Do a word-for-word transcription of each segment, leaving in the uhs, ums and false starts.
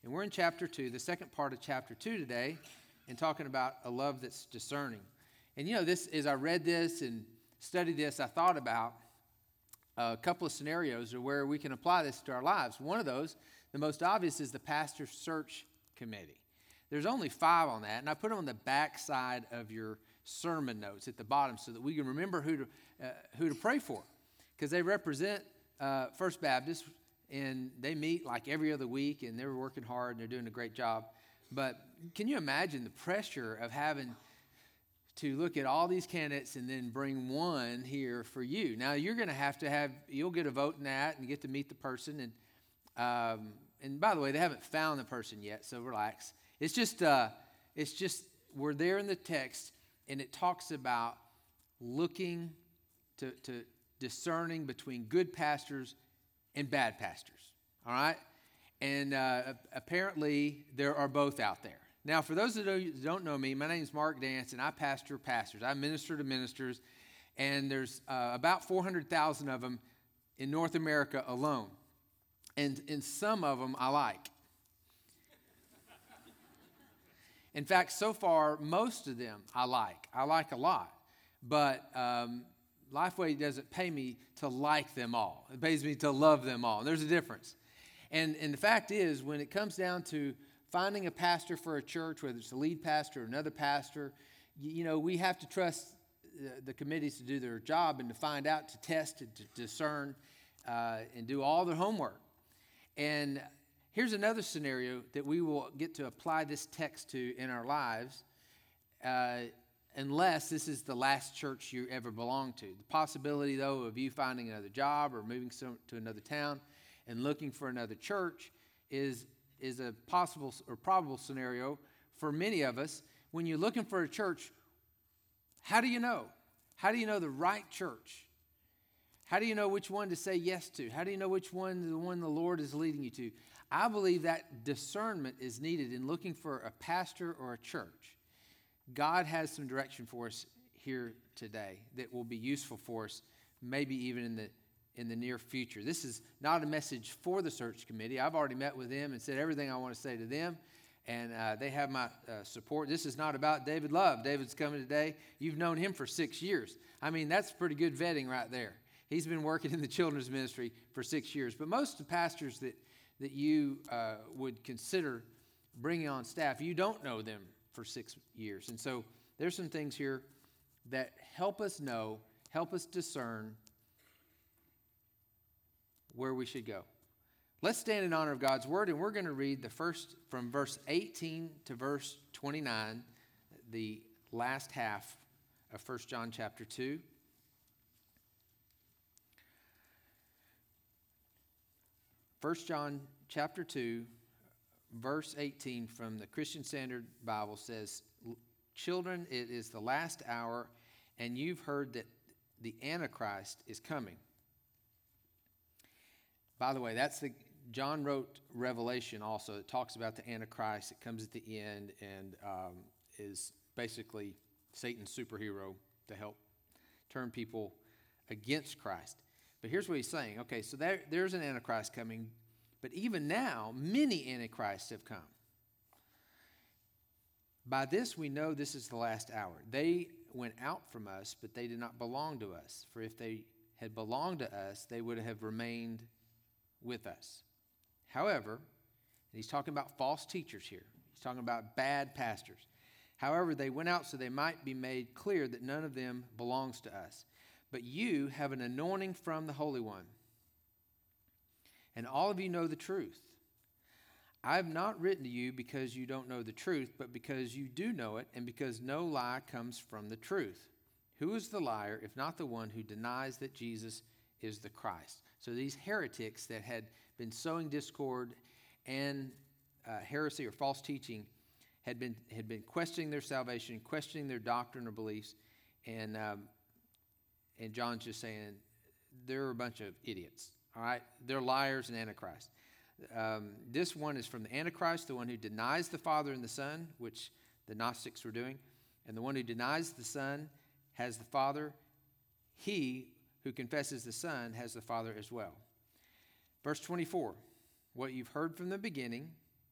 And we're in chapter two, the second part of chapter two today, and talking about a love that's discerning. And you know, this as I read this and studied this, I thought about a couple of scenarios where we can apply this to our lives. One of those, the most obvious, is the pastor search committee. There's only five on that, and I put them on the back side of your sermon notes at the bottom so that we can remember who to uh, who to pray for, because they represent uh, First Baptist, and they meet like every other week, and they're working hard, and they're doing a great job. But can you imagine the pressure of having to look at all these candidates and then bring one here for you? Now, you're going to have to have, you'll get a vote in that and get to meet the person. And um, and by the way, they haven't found the person yet, so relax. It's just, uh, it's just, we're there in the text, and it talks about looking to, to discerning between good pastors and bad pastors, all right? And uh, apparently, there are both out there. Now, for those of you who don't know me, my name is Mark Dance, and I pastor pastors. I minister to ministers, and there's uh, about four hundred thousand of them in North America alone. And, and some of them I like. In fact, so far, most of them I like. I like a lot. But um, Lifeway doesn't pay me to like them all. It pays me to love them all. There's a difference. And, and the fact is, when it comes down to finding a pastor for a church, whether it's a lead pastor or another pastor, you, you know, we have to trust the, the committees to do their job and to find out, to test, to, to discern, uh, and do all their homework. And here's another scenario that we will get to apply this text to in our lives, uh, unless this is the last church you ever belong to. The possibility, though, of you finding another job or moving some, to another town and looking for another church is, is a possible or probable scenario for many of us. When you're looking for a church, how do you know? How do you know the right church? How do you know which one to say yes to? How do you know which one, the one the Lord is leading you to? I believe that discernment is needed in looking for a pastor or a church. God has some direction for us here today that will be useful for us, maybe even in the in the near future. This is not a message for the search committee. I've already met with them and said everything I want to say to them, and uh, they have my uh, support. This is not about David Love. David's coming today. You've known him for six years. I mean, that's pretty good vetting right there. He's been working in the children's ministry for six years. But most of the pastors that, that you uh, would consider bringing on staff, you don't know them for six years. And so there's some things here that help us know, help us discern where we should go. Let's stand in honor of God's word, and we're going to read the first from verse eighteen to verse twenty-nine, the last half of First John chapter two. First John chapter two, verse eighteen from the Christian Standard Bible says, "Children, it is the last hour, and you've heard that the Antichrist is coming." By the way, that's the John wrote Revelation also. It talks about the Antichrist. It comes at the end and um, is basically Satan's superhero to help turn people against Christ. But here's what he's saying. Okay, so there, there's an Antichrist coming, but even now, many Antichrists have come. By this we know this is the last hour. They went out from us, but they did not belong to us. For if they had belonged to us, they would have remained with us. However, and he's talking about false teachers here. He's talking about bad pastors. However, they went out so they might be made clear that none of them belongs to us. But you have an anointing from the Holy One, and all of you know the truth. I have not written to you because you don't know the truth, but because you do know it, and because no lie comes from the truth. Who is the liar, if not the one who denies that Jesus is the Christ? So these heretics that had been sowing discord and uh, heresy or false teaching had been had been questioning their salvation, questioning their doctrine or beliefs, and um, and John's just saying they're a bunch of idiots. All right, they're liars and antichrist. Um, this one is from the Antichrist, the one who denies the Father and the Son, which the Gnostics were doing, and the one who denies the Son has the Father. He who confesses the Son has the Father as well. Verse twenty-four, what you've heard from the beginning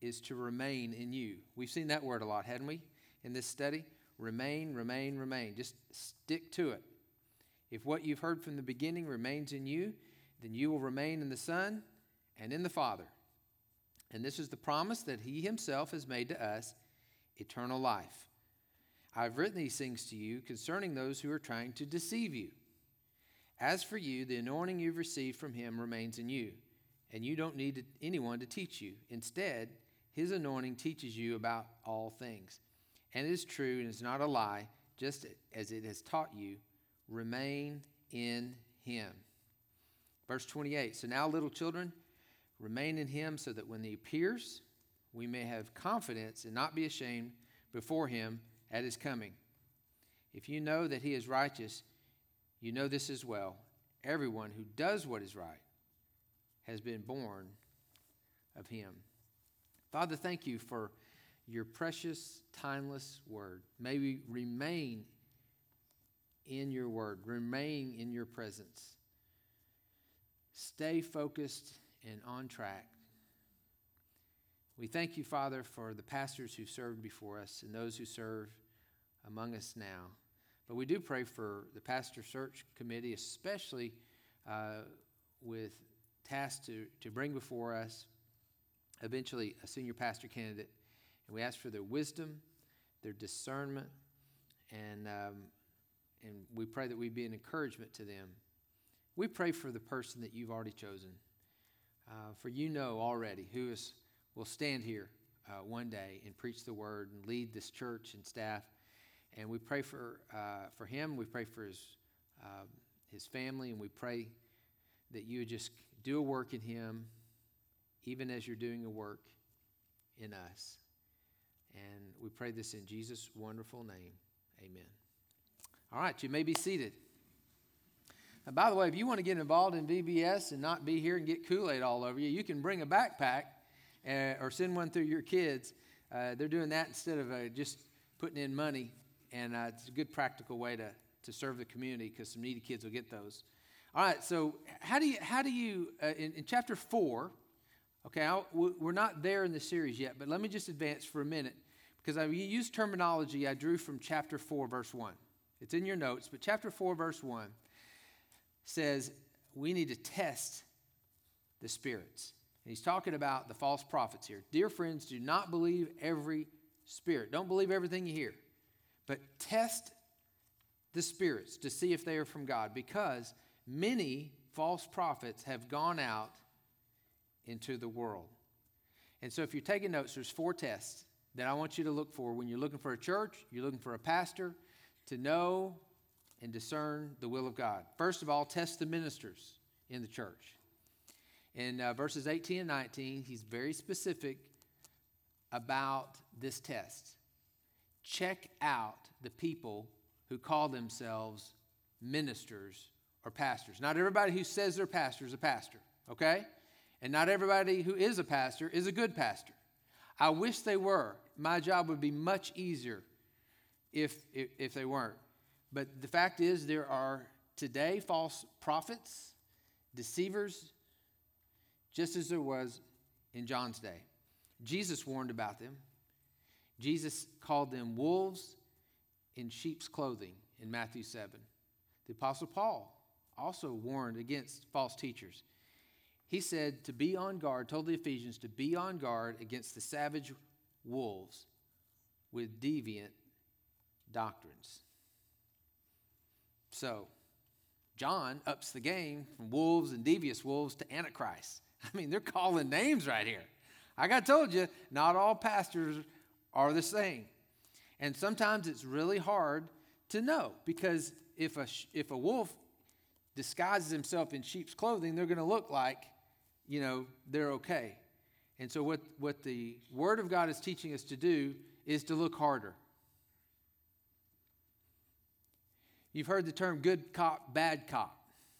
is to remain in you. We've seen that word a lot, hadn't we, in this study? Remain, remain, remain. Just stick to it. If what you've heard from the beginning remains in you, then you will remain in the Son and in the Father. And this is the promise that he himself has made to us, eternal life. I've written these things to you concerning those who are trying to deceive you. As for you, the anointing you've received from him remains in you, and you don't need anyone to teach you. Instead, his anointing teaches you about all things. And it is true and is not a lie, just as it has taught you. Remain in him. Verse twenty-eight, so now, little children, remain in him so that when he appears, we may have confidence and not be ashamed before him at his coming. If you know that he is righteous, you know this as well. Everyone who does what is right has been born of him. Father, thank you for your precious, timeless word. May we remain in your word, remain in your presence. Stay focused and on track. We thank you, Father, for the pastors who served before us and those who serve among us now. But we do pray for the pastor search committee, especially uh, with tasks to, to bring before us eventually a senior pastor candidate. And we ask for their wisdom, their discernment, and, um, and we pray that we be an encouragement to them. We pray for the person that you've already chosen. Uh, for you know already who is will stand here uh, one day and preach the word and lead this church and staff. And we pray for uh, for him. We pray for his uh, his family, and we pray that you would just do a work in him, even as you're doing a work in us. And we pray this in Jesus' wonderful name. Amen. All right, you may be seated. And by the way, if you want to get involved in V B S and not be here and get Kool-Aid all over you, you can bring a backpack uh, or send one through your kids. Uh, they're doing that instead of uh, just putting in money, and uh, it's a good practical way to, to serve the community because some needy kids will get those. All right, so how do you, how do you uh, in, in chapter four, okay, I'll, we're not there in the series yet, but let me just advance for a minute because I used terminology I drew from chapter four, verse one. It's in your notes, but chapter four, verse one says we need to test the spirits. And he's talking about the false prophets here. Dear friends, do not believe every spirit. Don't believe everything you hear, but test the spirits to see if they are from God, because many false prophets have gone out into the world. And so if you're taking notes, there's four tests that I want you to look for when you're looking for a church, you're looking for a pastor, to know and discern the will of God. First of all, test the ministers in the church. In uh, verses eighteen and nineteen, he's very specific about this test. Check out the people who call themselves ministers or pastors. Not everybody who says they're pastor is a pastor, okay? And not everybody who is a pastor is a good pastor. I wish they were. My job would be much easier if, if, if they weren't. But the fact is, there are today false prophets, deceivers, just as there was in John's day. Jesus warned about them. Jesus called them wolves in sheep's clothing in Matthew seven. The Apostle Paul also warned against false teachers. He said to be on guard, told the Ephesians to be on guard against the savage wolves with deviant doctrines. So, John ups the game from wolves and devious wolves to Antichrist. I mean, they're calling names right here. Like I told you, not all pastors are the same. And sometimes it's really hard to know, because if a, if a wolf disguises himself in sheep's clothing, they're going to look like, you know, they're okay. And so what, what the Word of God is teaching us to do is to look harder. You've heard the term good cop, bad cop.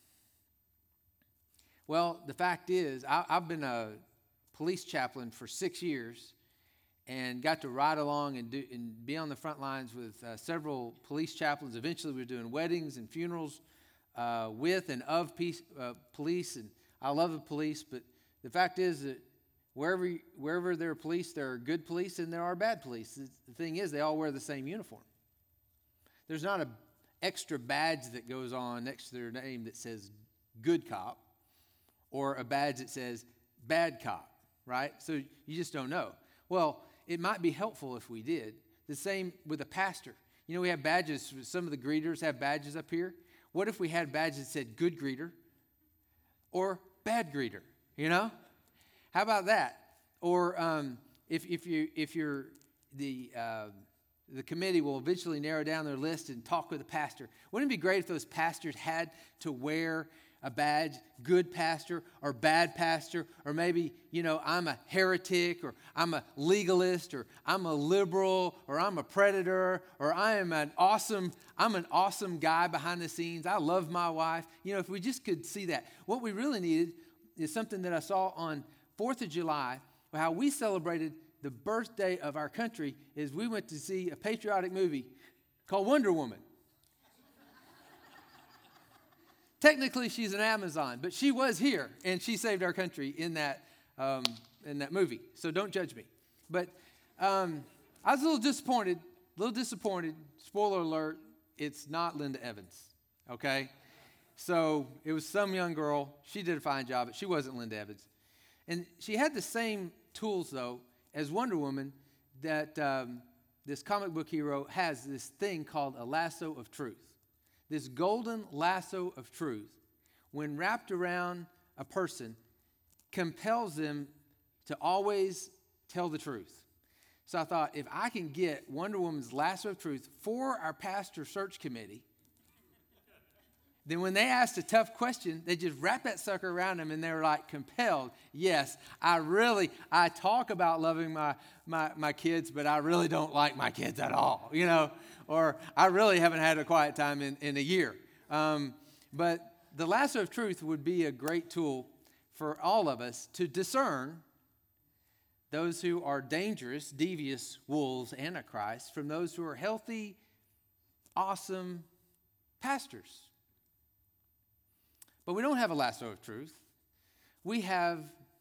Well, the fact is, I, I've been a police chaplain for six years and got to ride along and, do, and be on the front lines with uh, several police chaplains. Eventually, we were doing weddings and funerals uh, with and of peace, uh, police. And I love the police, but the fact is that Wherever, wherever there are police, there are good police and there are bad police. The thing is, they all wear the same uniform. There's not an extra badge that goes on next to their name that says good cop or a badge that says bad cop, right? So you just don't know. Well, it might be helpful if we did. The same with a pastor. You know, we have badges. Some of the greeters have badges up here. What if we had badges that said good greeter or bad greeter, you know? How about that? Or um, if if you if you're the uh, the committee will eventually narrow down their list and talk with the pastor. Wouldn't it be great if those pastors had to wear a badge, good pastor or bad pastor, or maybe, you know, I'm a heretic, or I'm a legalist, or I'm a liberal, or I'm a predator, or I am an awesome, I'm an awesome guy behind the scenes. I love my wife. You know, if we just could see that. What we really needed is something that I saw on fourth of July, how we celebrated the birthday of our country, is we went to see a patriotic movie called Wonder Woman. Technically, she's an Amazon, but she was here, and she saved our country in that um, in that movie. So don't judge me. But um, I was a little disappointed, a little disappointed. Spoiler alert, it's not Linda Evans, okay? So it was some young girl. She did a fine job, but she wasn't Linda Evans. And she had the same tools, though, as Wonder Woman, that um, this comic book hero has this thing called a lasso of truth. This golden lasso of truth, when wrapped around a person, compels them to always tell the truth. So I thought, if I can get Wonder Woman's lasso of truth for our pastor search committee, then when they asked a tough question, they just wrap that sucker around them, and they were like compelled. Yes, I really, I talk about loving my, my, my kids, but I really don't like my kids at all, you know, or I really haven't had a quiet time in, in a year. Um, but the lasso of truth would be a great tool for all of us to discern those who are dangerous, devious wolves, antichrists, from those who are healthy, awesome pastors. But we don't have a lasso of truth. We have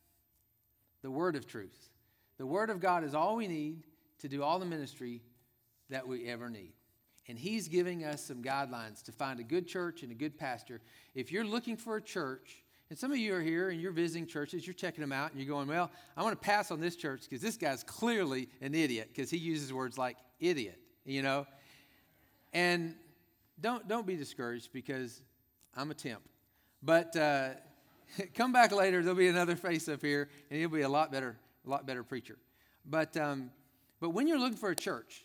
the word of truth. The word of God is all we need to do all the ministry that we ever need. And he's giving us some guidelines to find a good church and a good pastor. If you're looking for a church, and some of you are here and you're visiting churches, you're checking them out, and you're going, well, I want to pass on this church because this guy's clearly an idiot, because he uses words like idiot, you know. And don't, don't be discouraged, because I'm a temp. But uh, come back later. There'll be another face up here, and he'll be a lot better, a lot better preacher. But um, but when you're looking for a church,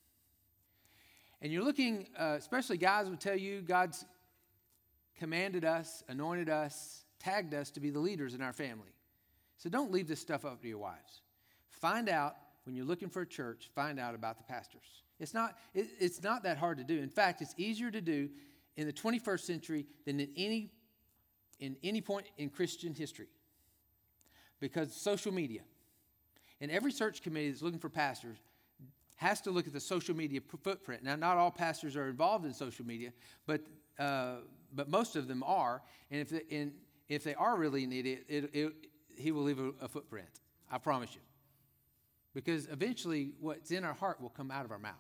and you're looking, uh, especially guys will tell you God's commanded us, anointed us, tagged us to be the leaders in our family. So don't leave this stuff up to your wives. Find out, when you're looking for a church, find out about the pastors. It's not it, it's not that hard to do. In fact, it's easier to do in the twenty-first century than in any in any point in Christian history, because social media. And every search committee that's looking for pastors has to look at the social media footprint. Now, not all pastors are involved in social media, but uh, but most of them are. And if they, and if they are really an idiot, it, it, he will leave a, a footprint. I promise you. Because eventually, what's in our heart will come out of our mouth.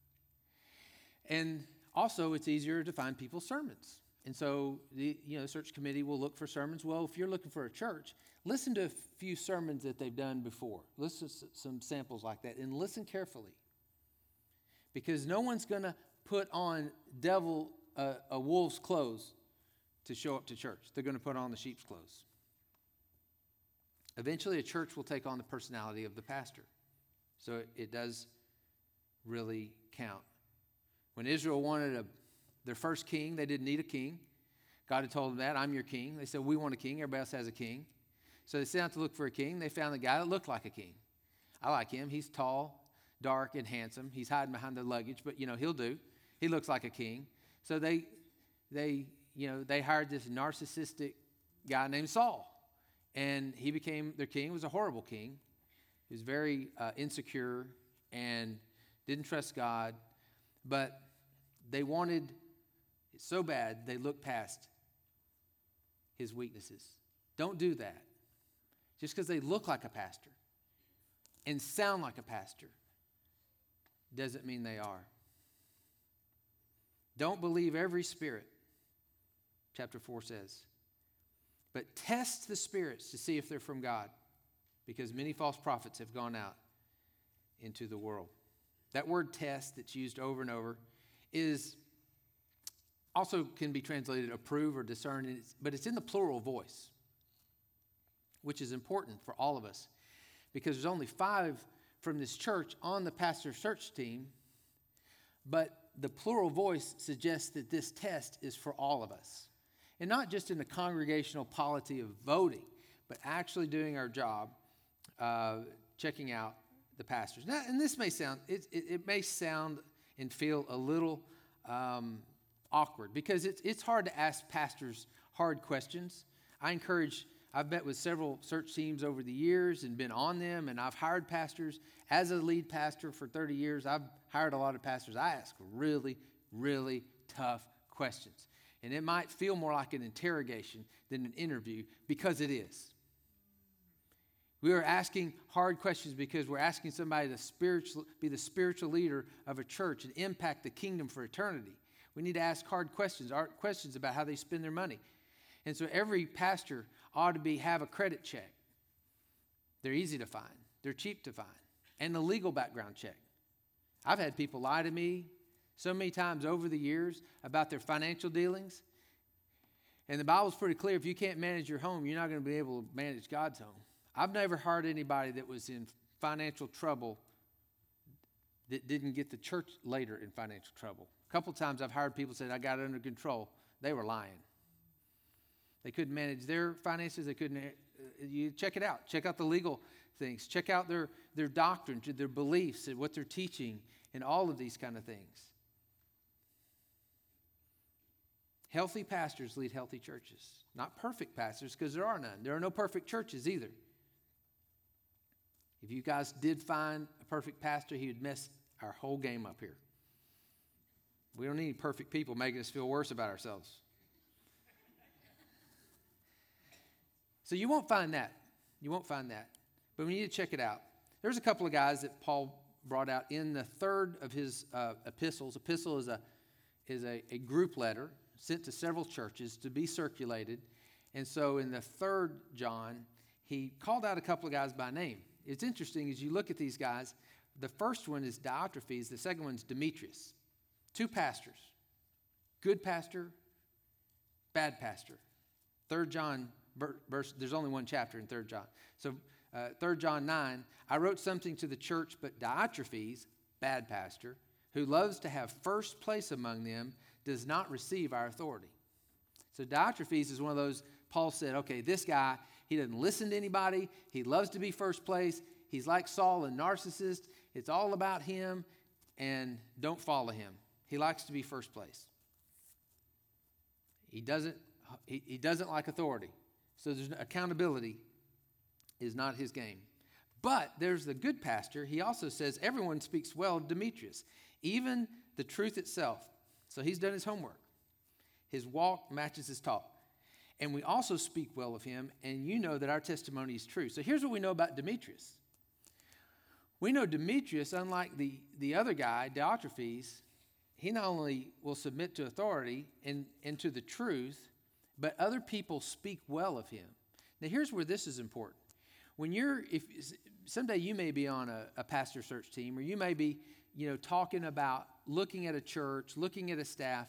And also, it's easier to find people's sermons. And so the you know search committee will look for sermons. Well, if you're looking for a church, listen to a few sermons that they've done before. Listen to some samples like that, and listen carefully. Because no one's going to put on devil uh, a wolf's clothes to show up to church. They're going to put on the sheep's clothes. Eventually, a church will take on the personality of the pastor. So it, it does really count. When Israel wanted a their first king, they didn't need a king. God had told them that, I'm your king. They said, we want a king. Everybody else has a king. So they set out to look for a king. They found a guy that looked like a king. I like him. He's tall, dark, and handsome. He's hiding behind the luggage, but, you know, he'll do. He looks like a king. So they, they, you know, they hired this narcissistic guy named Saul. And he became their king. He was a horrible king. He was very uh, insecure and didn't trust God. But they wanted... so bad, they looked past his weaknesses. Don't do that. just because they look like a pastor and sound like a pastor doesn't mean they are. Don't believe every spirit, chapter four says, but test the spirits to see if they're from God, because many false prophets have gone out into the world. That word test that's used over and over is also can be translated approve or discern, but it's in the plural voice, which is important for all of us because there's only five from this church on the pastor's search team, but the plural voice suggests that this test is for all of us. And not just in the congregational polity of voting, but actually doing our job, uh, checking out the pastors. Now, and this may sound, it, it, it may sound and feel a little um, awkward because it's, it's hard to ask pastors hard questions. I encourage, I've met with several search teams over the years and been on them, and I've hired pastors. As a lead pastor for thirty years, I've hired a lot of pastors. I ask really, really tough questions. And it might feel more like an interrogation than an interview because it is. We are asking hard questions because we're asking somebody to spiritual, be the spiritual leader of a church and impact the kingdom for eternity. We need to ask hard questions, hard questions about how they spend their money. And so every pastor ought to be have a credit check. They're easy to find. They're cheap to find. And the legal background check. I've had people lie to me so many times over the years about their financial dealings. And the Bible's pretty clear. If you can't manage your home, you're not going to be able to manage God's home. I've never heard anybody that was in financial trouble that didn't get the church later in financial trouble. A couple times I've heard people say, I got it under control. They were lying. They couldn't manage their finances. They couldn't. Uh, you check it out. Check out the legal things. Check out their, their doctrine, their beliefs, and what they're teaching, and all of these kind of things. Healthy pastors lead healthy churches. Not perfect pastors, because there are none. There are no perfect churches either. If you guys did find a perfect pastor, he would mess our whole game up here. We don't need perfect people making us feel worse about ourselves. So you won't find that. You won't find that. But we need to check it out. There's a couple of guys that Paul brought out in the third of his uh, epistles. Epistle is a is a, a group letter sent to several churches to be circulated. And so in the third John, he called out a couple of guys by name. It's interesting as you look at these guys. The first one is Diotrephes. The second one is Demetrius. Two pastors. Good pastor, bad pastor. Third John, verse, there's only one chapter in Third John. So uh, Third John nine, I wrote something to the church, but Diotrephes, bad pastor, who loves to have first place among them, does not receive our authority. So Diotrephes is one of those, Paul said, okay, this guy, he doesn't listen to anybody. He loves to be first place. He's like Saul, a narcissist. It's all about him, and don't follow him. He likes to be first place. He doesn't, he, he doesn't like authority. So there's accountability is not his game. But there's the good pastor. He also says everyone speaks well of Demetrius, even the truth itself. So he's done his homework. His walk matches his talk. And we also speak well of him, and you know that our testimony is true. So here's what we know about Demetrius. We know Demetrius, unlike the, the other guy, Diotrephes, he not only will submit to authority and, and to the truth, but other people speak well of him. Now here's where this is important. When you're, if someday you may be on a, a pastor search team, or you may be, you know, talking about looking at a church, looking at a staff,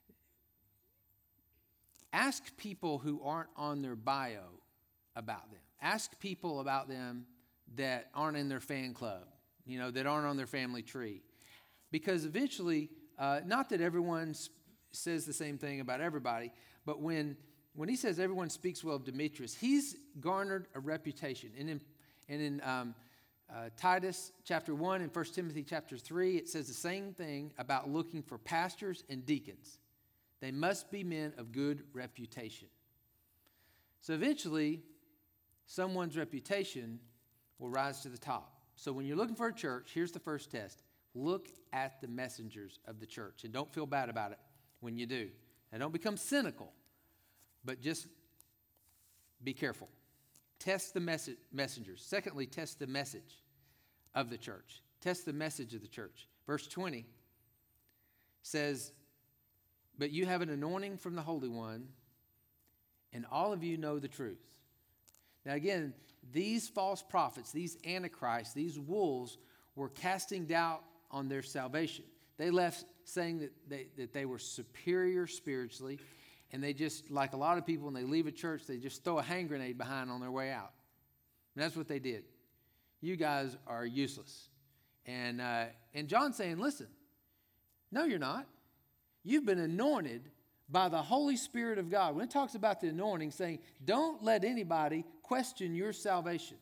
ask people who aren't on their bio about them. Ask people about them that aren't in their fan club, you know, that aren't on their family tree. Because eventually, uh, not that everyone says the same thing about everybody, but when when he says everyone speaks well of Demetrius, he's garnered a reputation. And in, and in um, uh, Titus chapter one and First Timothy chapter three, it says the same thing about looking for pastors and deacons. They must be men of good reputation. So eventually, someone's reputation will rise to the top. So when you're looking for a church, here's the first test. Look at the messengers of the church. And don't feel bad about it when you do. And don't become cynical, but just be careful. Test the message, messengers. Secondly, test the message of the church. Test the message of the church. Verse twenty says, but you have an anointing from the Holy One, and all of you know the truth. Now again, these false prophets, these antichrists, these wolves were casting doubt on their salvation. They left saying that they, that they were superior spiritually, and they just, like a lot of people, when they leave a church, they just throw a hand grenade behind on their way out. And that's what they did. You guys are useless. And, uh, and John's saying, listen, no, you're not. You've been anointed by the Holy Spirit of God. When it talks about the anointing, saying, don't let anybody question your salvation.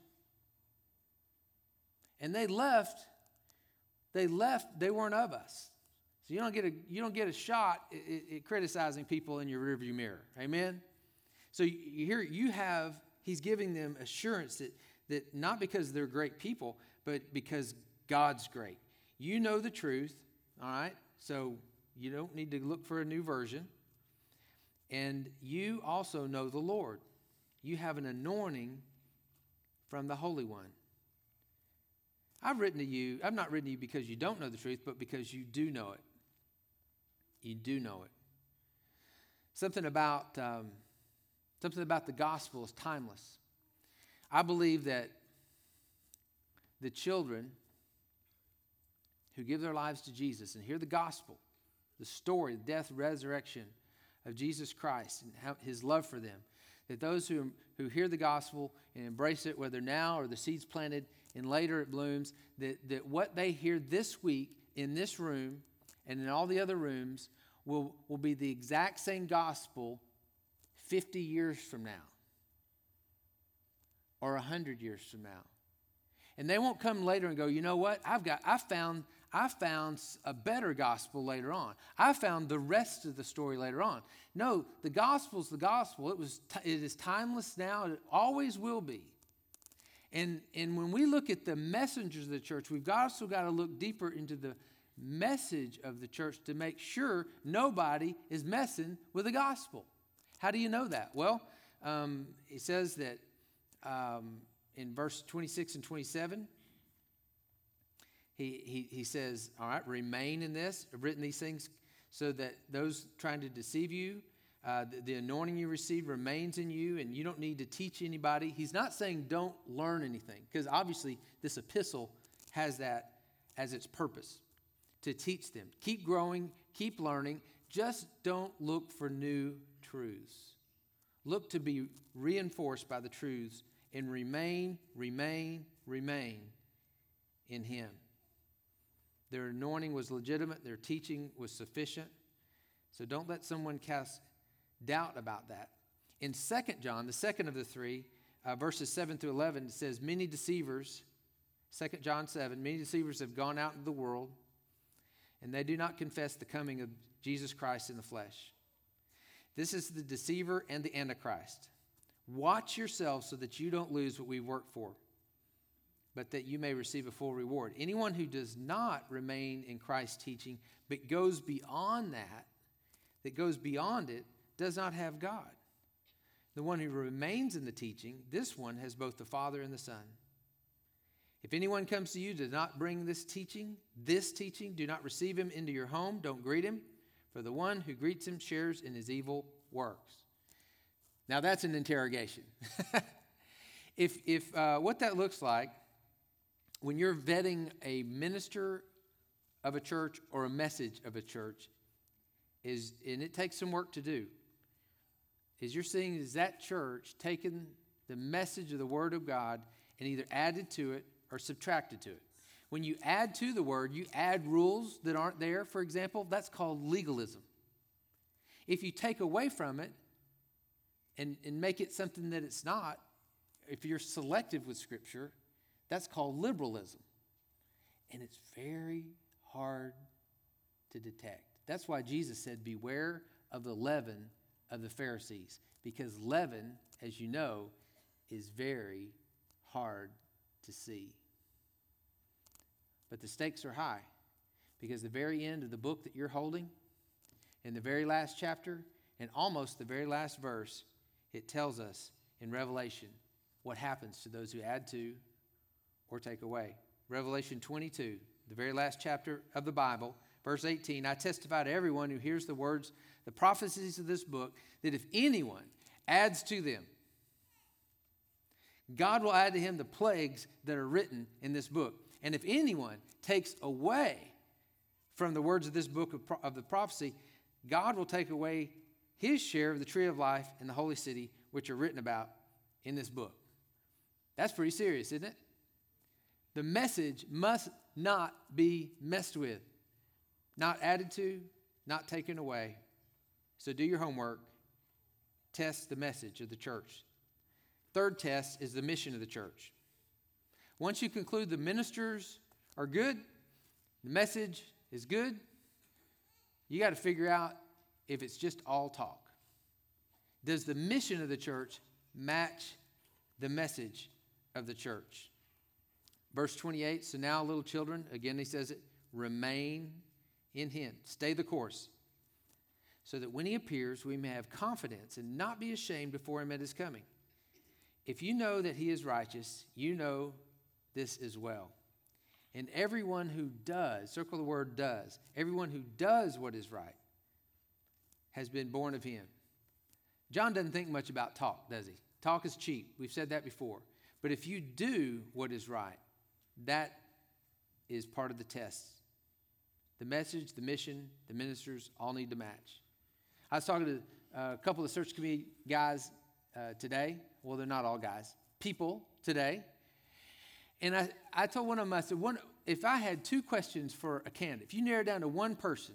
And they left, they left, they weren't of us. So you don't get a, you don't get a shot at, at criticizing people in your rearview mirror. Amen? So you hear, you have, he's giving them assurance that, that not because they're great people, but because God's great. You know the truth, all right? So you don't need to look for a new version. And you also know the Lord. You have an anointing from the Holy One. I've written to you, I've not written to you because you don't know the truth, but because you do know it. You do know it. Something about, um, something about the gospel is timeless. I believe that the children who give their lives to Jesus and hear the gospel, the story, the death, resurrection of Jesus Christ and how, his love for them, that those who, who hear the gospel and embrace it, whether now or the seed's planted and later it blooms, that, that what they hear this week in this room and in all the other rooms will, will be the exact same gospel fifty years from now or one hundred years from now. And they won't come later and go, you know what, I've got, I found, I found a better gospel later on. I found the rest of the story later on. No, the gospel's the gospel. It was, it is timeless now. It always will be. And, and when we look at the messengers of the church, we've also got to look deeper into the message of the church to make sure nobody is messing with the gospel. How do you know that? Well, um, it says that um, in verse twenty-six and twenty-seven, he, he, he says, all right, remain in this. I've written these things so that those trying to deceive you, uh, the, the anointing you receive remains in you, and you don't need to teach anybody. He's not saying don't learn anything, because obviously this epistle has that as its purpose, to teach them. Keep growing, keep learning. Just don't look for new truths. Look to be reinforced by the truths and remain, remain, remain in him. Their anointing was legitimate. Their teaching was sufficient. So don't let someone cast doubt about that. In Second John, the second of the three, uh, verses seven through eleven, it says, many deceivers, Second John seven, many deceivers have gone out into the world, and they do not confess the coming of Jesus Christ in the flesh. This is the deceiver and the antichrist. Watch yourselves so that you don't lose what we work for, but that you may receive a full reward. Anyone who does not remain in Christ's teaching, but goes beyond that, that goes beyond it, does not have God. The one who remains in the teaching, this one has both the Father and the Son. If anyone comes to you, does not bring this teaching, this teaching, do not receive him into your home, don't greet him, for the one who greets him shares in his evil works. Now that's an interrogation. if if uh, what that looks like, when you're vetting a minister of a church or a message of a church, is, and it takes some work to do, is you're seeing is that church taken the message of the Word of God and either added to it or subtracted to it. When you add to the Word, you add rules that aren't there, for example, that's called legalism. If you take away from it and, and make it something that it's not, if you're selective with Scripture, that's called liberalism. And it's very hard to detect. That's why Jesus said, beware of the leaven of the Pharisees, because leaven, as you know, is very hard to see. But the stakes are high, because the very end of the book that you're holding, in the very last chapter, and almost the very last verse, it tells us in Revelation what happens to those who add to or take away. Revelation twenty-two, the very last chapter of the Bible, verse eighteen, I testify to everyone who hears the words, the prophecies of this book, that if anyone adds to them, God will add to him the plagues that are written in this book. And if anyone takes away from the words of this book of, of the prophecy, God will take away his share of the tree of life and the holy city, which are written about in this book. That's pretty serious, isn't it? The message must not be messed with, not added to, not taken away. So do your homework. Test the message of the church. Third test is the mission of the church. Once you conclude the ministers are good, the message is good, you got to figure out if it's just all talk. Does the mission of the church match the message of the church? Verse twenty-eight, so now, little children, again he says it, remain in him. Stay the course, so that when he appears, we may have confidence and not be ashamed before him at his coming. If you know that he is righteous, you know this as well. And everyone who does, circle the word does, everyone who does what is right has been born of him. John doesn't think much about talk, does he? Talk is cheap. We've said that before. But if you do what is right, that is part of the test. The message, the mission, the ministers all need to match. I was talking to a couple of search committee guys uh, today. Well, they're not all guys. People today. And I, I told one of them, I said, one, if I had two questions for a candidate, if you narrow it down to one person,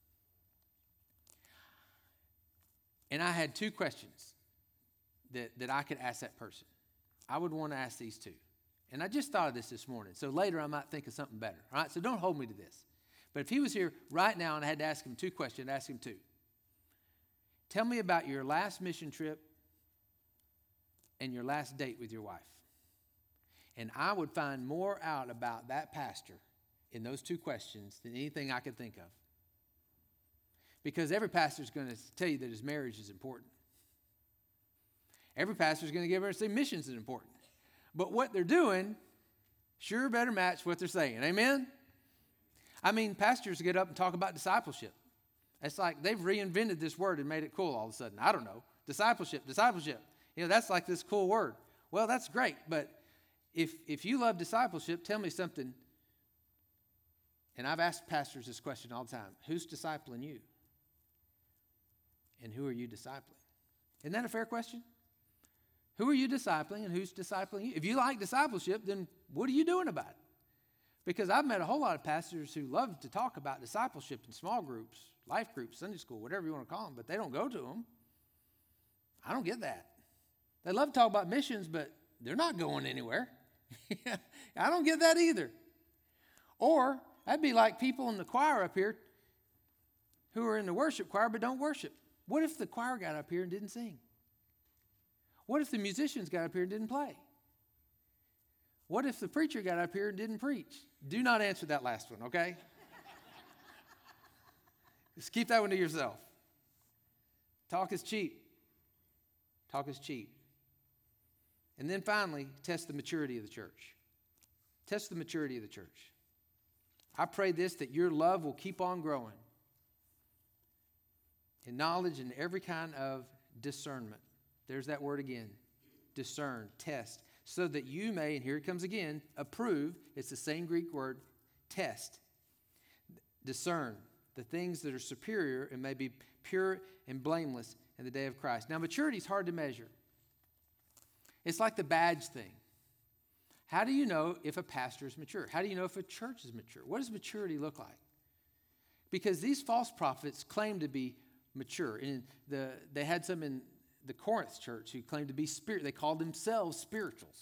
and I had two questions that, that I could ask that person, I would want to ask these two. And I just thought of this this morning, so later I might think of something better. All right, so don't hold me to this. But if he was here right now and I had to ask him two questions, I'd ask him two. Tell me about your last mission trip and your last date with your wife. And I would find more out about that pastor in those two questions than anything I could think of. Because every pastor is going to tell you that his marriage is important. Every pastor is going to give her say missions is important. But what they're doing sure better match what they're saying. Amen? I mean, pastors get up and talk about discipleship. It's like they've reinvented this word and made it cool all of a sudden. I don't know. Discipleship, discipleship. You know, that's like this cool word. Well, that's great, but if if you love discipleship, tell me something. And I've asked pastors this question all the time. Who's discipling you? And who are you discipling? Isn't that a fair question? Who are you discipling and who's discipling you? If you like discipleship, then what are you doing about it? Because I've met a whole lot of pastors who love to talk about discipleship in small groups, life groups, Sunday school, whatever you want to call them, but they don't go to them. I don't get that. They love to talk about missions, but they're not going anywhere. I don't get that either. Or that'd be like people in the choir up here who are in the worship choir but don't worship. What if the choir got up here and didn't sing? What if the musicians got up here and didn't play? What if the preacher got up here and didn't preach? Do not answer that last one, okay? Just keep that one to yourself. Talk is cheap. Talk is cheap. And then finally, test the maturity of the church. Test the maturity of the church. I pray this, that your love will keep on growing in knowledge and every kind of discernment. There's that word again. Discern, test, so that you may, and here it comes again, approve. It's the same Greek word, test. Discern the things that are superior and may be pure and blameless in the day of Christ. Now, maturity is hard to measure. It's like the badge thing. How do you know if a pastor is mature? How do you know if a church is mature? What does maturity look like? Because these false prophets claim to be mature. And the, they had some in the Corinth church who claimed to be spirit. They called themselves spirituals.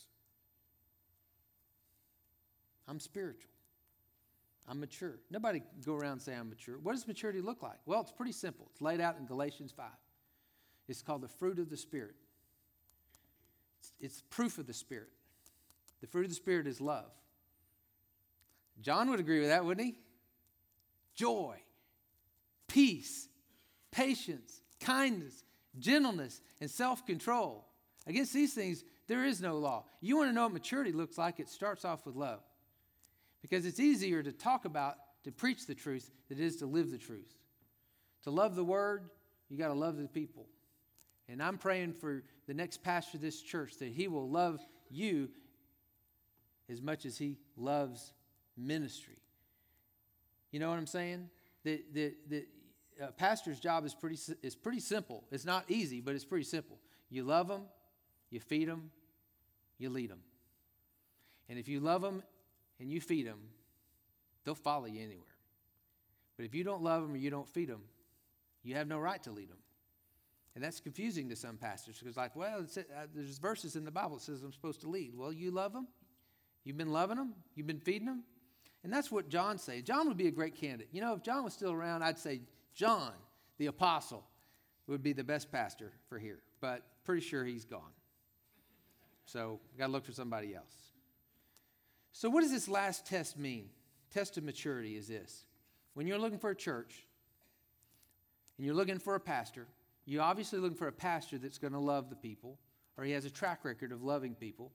I'm spiritual. I'm mature. Nobody go around and say I'm mature. What does maturity look like? Well, it's pretty simple. It's laid out in Galatians five. It's called the fruit of the Spirit. It's, it's proof of the Spirit. The fruit of the Spirit is love. John would agree with that, wouldn't he? Joy, peace, patience, kindness, gentleness, and self-control. Against these things, there is no law. You want to know what maturity looks like? It starts off with love. Because it's easier to talk about, to preach the truth, than it is to live the truth. To love the word, you got to love the people. And I'm praying for the next pastor of this church that he will love you as much as he loves ministry. You know what I'm saying? The, the, the uh, pastor's job is pretty, is pretty simple. It's not easy, but it's pretty simple. You love them, you feed them, you lead them. And if you love them and you feed them, they'll follow you anywhere. But if you don't love them or you don't feed them, you have no right to lead them. And that's confusing to some pastors because like, well, it's, uh, there's verses in the Bible that says I'm supposed to lead. Well, you love them? You've been loving them? You've been feeding them? And that's what John said. John would be a great candidate. You know, if John was still around, I'd say John, the apostle, would be the best pastor for here. But pretty sure he's gone. So we've got to look for somebody else. So what does this last test mean? Test of maturity is this. When you're looking for a church and you're looking for a pastor, you're obviously looking for a pastor that's going to love the people, or he has a track record of loving people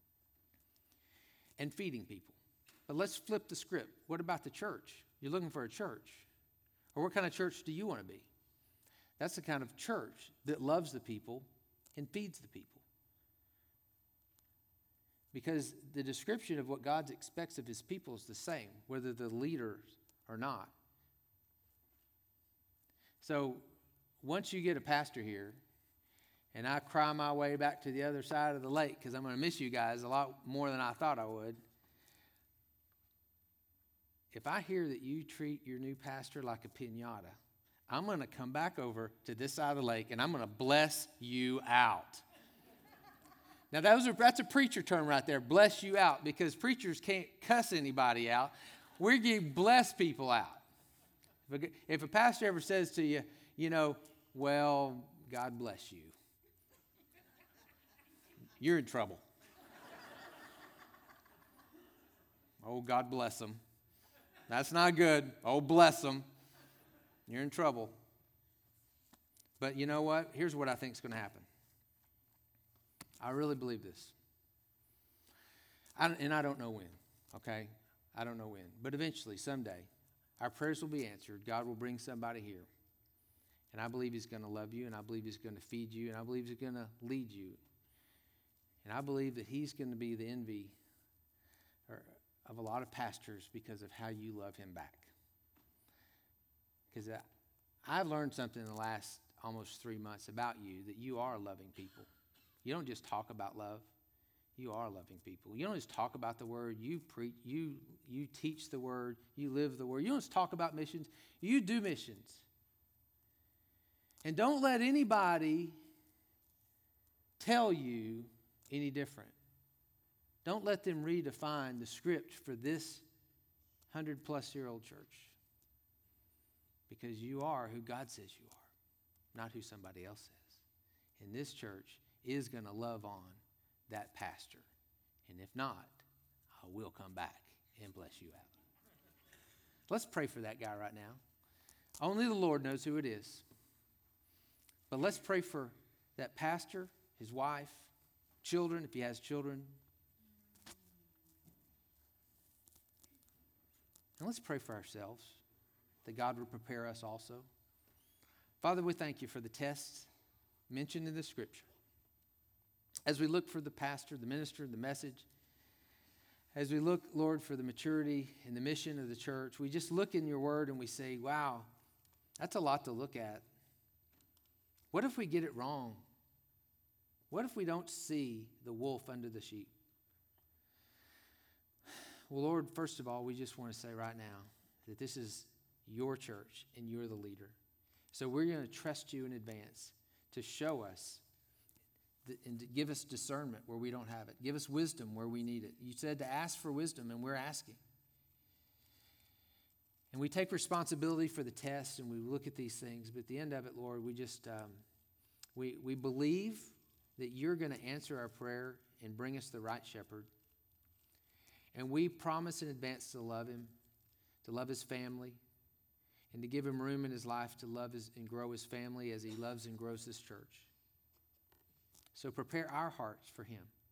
and feeding people. But let's flip the script. What about the church? You're looking for a church. Or what kind of church do you want to be? That's the kind of church that loves the people and feeds the people. Because the description of what God expects of his people is the same, whether the leaders or not. So once you get a pastor here, and I cry my way back to the other side of the lake because I'm going to miss you guys a lot more than I thought I would. If I hear that you treat your new pastor like a piñata, I'm going to come back over to this side of the lake and I'm going to bless you out. Now, those are, that's a preacher term right there, bless you out, because preachers can't cuss anybody out. We're going to bless people out. If a, if a pastor ever says to you, you know, well, God bless you, you're in trouble. Oh, God bless them. That's not good. Oh, bless them. You're in trouble. But you know what? Here's what I think is going to happen. I really believe this. I, and I don't know when, okay? I don't know when. But eventually, someday, our prayers will be answered. God will bring somebody here. And I believe he's going to love you, and I believe he's going to feed you, and I believe he's going to lead you. And I believe that he's going to be the envy of a lot of pastors because of how you love him back. Because I've learned something in the last almost three months about you, that you are loving people. You don't just talk about love. You are loving people. You don't just talk about the word. You preach. You you teach the word. You live the word. You don't just talk about missions. You do missions. And don't let anybody tell you any different. Don't let them redefine the script for this hundred-plus-year-old church. Because you are who God says you are, not who somebody else says. And this church is going to love on that pastor. And if not, I will come back and bless you out. Let's pray for that guy right now. Only the Lord knows who it is. But let's pray for that pastor, his wife, children, if he has children. And let's pray for ourselves, that God would prepare us also. Father, we thank you for the tests mentioned in the scripture. As we look for the pastor, the minister, the message, as we look, Lord, for the maturity and the mission of the church, we just look in your word and we say, wow, that's a lot to look at. What if we get it wrong? What if we don't see the wolf under the sheep? Well, Lord, first of all, we just want to say right now that this is your church and you're the leader. So we're going to trust you in advance to show us and to give us discernment where we don't have it. Give us wisdom where we need it. You said to ask for wisdom, and we're asking. And we take responsibility for the test, and we look at these things. But at the end of it, Lord, we just um, we we believe that you're going to answer our prayer and bring us the right shepherd. And we promise in advance to love him, to love his family, and to give him room in his life to love his, and grow his family as he loves and grows this church. So prepare our hearts for him.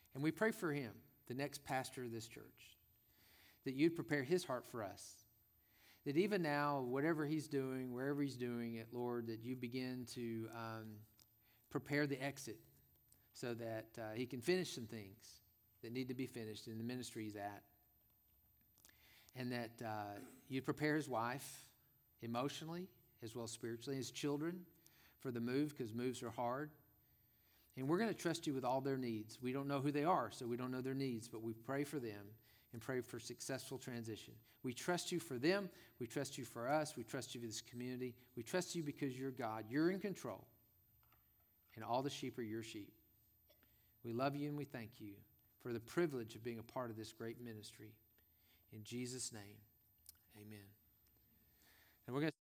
And we pray for him, the next pastor of this church, that you'd prepare his heart for us. That even now, whatever he's doing, wherever he's doing it, Lord, that you begin to um, prepare the exit so that uh, he can finish some things that need to be finished in the ministry he's at. And that uh, you'd prepare his wife emotionally as well as spiritually, his children for the move, because moves are hard. And we're going to trust you with all their needs. We don't know who they are, so we don't know their needs, but we pray for them and pray for successful transition. We trust you for them. We trust you for us. We trust you for this community. We trust you because you're God. You're in control, and all the sheep are your sheep. We love you and we thank you for the privilege of being a part of this great ministry. In Jesus' name, amen. And we're going to